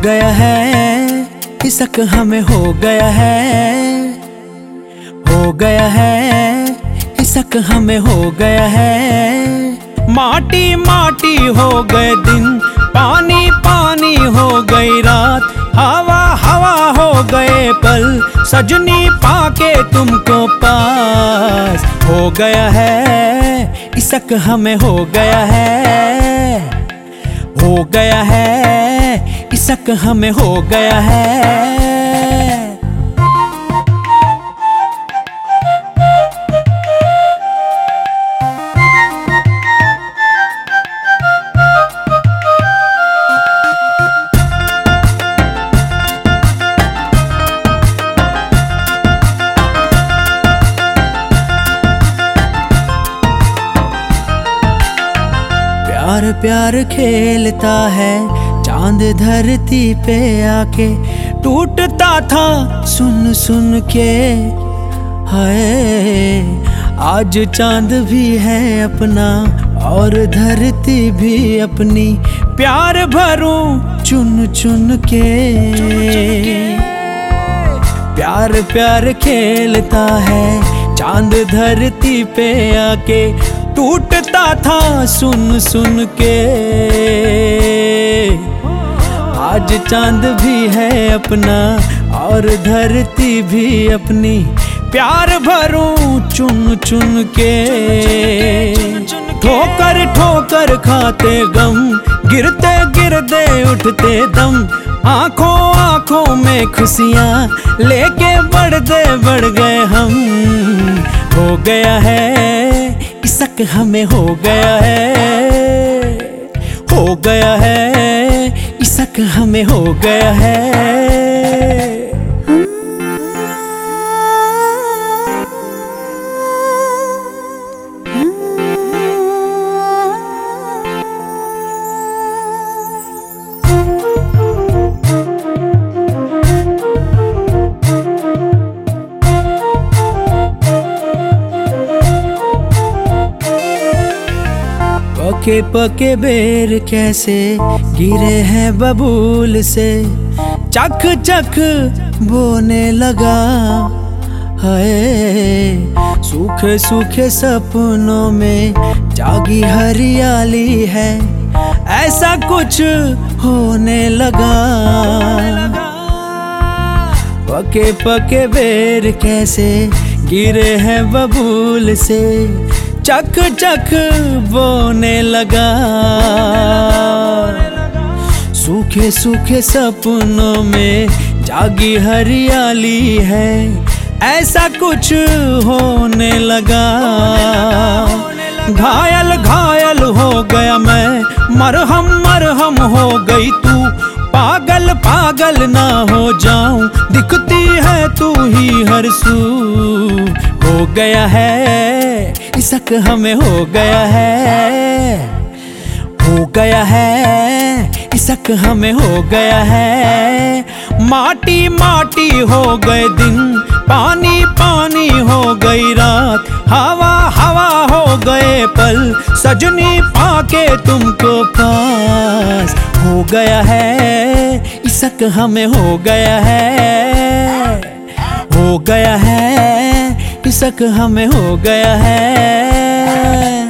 गया है, इसक हमें हो गया है, हो गया है, इसक हमें हो गया है। माटी माटी हो गए दिन, पानी पानी हो गई रात, हवा हवा हो गए पल, सजनी पाके तुमको पास। हो गया है, इसक हमें हो गया है, हो गया है, इसक हमें हो गया है। प्यार प्यार खेलता है चांद धरती पे आके, टूटता था सुन सुन के। हाय आज चांद भी है अपना और धरती भी अपनी, प्यार भरूं चुन चुन के। प्यार प्यार खेलता है चांद धरती पे आके, टूटता था सुन सुन के। आज चांद भी है अपना और धरती भी अपनी, प्यार भरूं चुन चुन के। ठोकर ठोकर खाते गम, गिरते गिरते उठते दम, आंखों आंखों में खुशियां लेके बढ़ गए हम। हो गया है, इसक हमें हो गया है, हो गया है, इसक हमें हो गया है। पके पके बेर कैसे गिरे हैं बबूल से, चख चख बोने लगा। हाय सूखे सूखे सपनों में जागी हरियाली है, ऐसा कुछ होने लगा। पके पके बेर कैसे गिरे हैं बबूल से, चक चक बोने लगा। सूखे सूखे सपनों में जागी हरियाली है, ऐसा कुछ होने लगा। घायल घायल हो गया मैं, मरहम मरहम हो गई तू, पागल पागल ना हो जाऊं, दिखती है तू ही हर सू। हो गया है, इसक हमें हो गया है, हो गया है, इसक हमें हो गया है। माटी माटी हो गए दिन, पानी पानी हो गई रात, हवा हवा हो गए पल, सजनी पाके तुमको पास। हो गया है, इसक हमें हो गया है, हो गया है, इसक हमें हो गया है।